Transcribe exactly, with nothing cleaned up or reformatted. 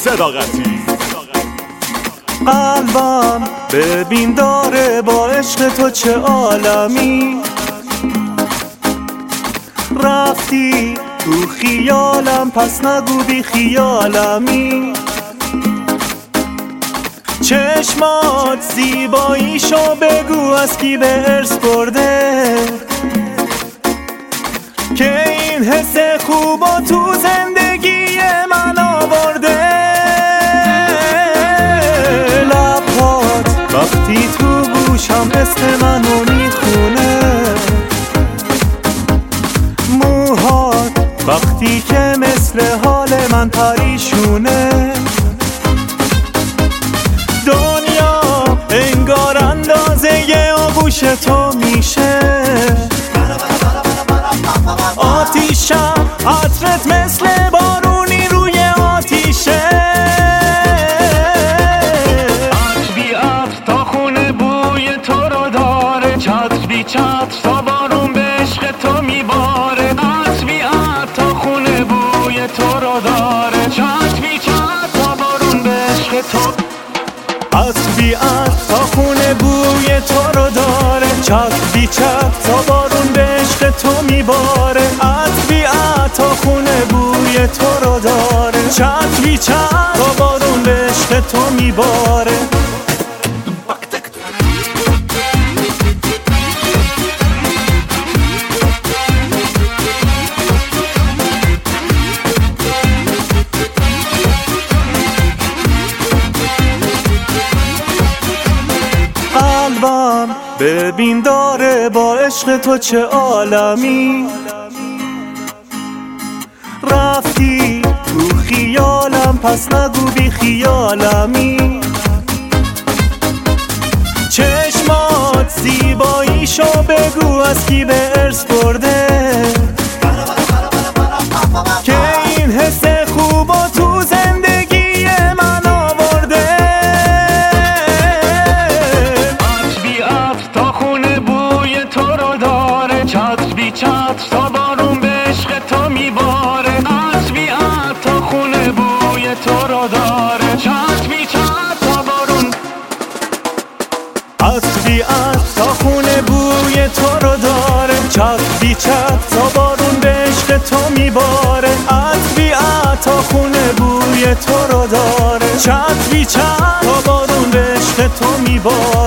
صداقتی. قلبم ببین داره با عشق تو چه عالمی، رفتی تو خیالم پس نگو بی خیالمی. چشمات زیباییشو بگو از کی به ارث برده، که این حس خوبا تو زندگی من آورده. لبات وقتی تو گوشم اسم منو میخونه، موهات وقتی که مثل حال من پریشونه. دنیا انگار اندازه ی آغوش تو میشه، آتیشم عطرت مثل بارونی روی آتیشه. عطر بی عطر تا خونه بوی تو رو داره، چتر بی چتر تا بارون به عشق تو میباره. عطر بی عطر تا خونه بوی تو رو داره، چتر بی چتر تا بارون به عشق تو. عطر بی عطر تا خونه بوی تو رو داره، چتر بی چتر تا بارون به عشق تو میباره. عطر بی عطر تا خونه بوی تو رو داره، چتر بی چتر تا بارون به عشق تو میباره. قلبم ببین داره با عشق تو چه عالمی، رفتی تو خیالم پس نگو بی خیالمی. چشمات زیباییشو بگو از کی به ارث برده، که این حس خوبا تو زندگی من آورده. عطر بی عطر تا خونه بوی تو رو داره، چتر بی چتر تا بارون به عشق تو میباره. عطر بی عطر تا خونه بوی تو رو داره، چتر بی چتر تا بارون. عطر بی عطر تا خونه بوی تو رو داره، چتر بی چتر تا بارون به عشق تو میباره. عطر بی عطر تا خونه بوی تو رو داره، چتر بی چتر تا بارون به عشق تو میباره.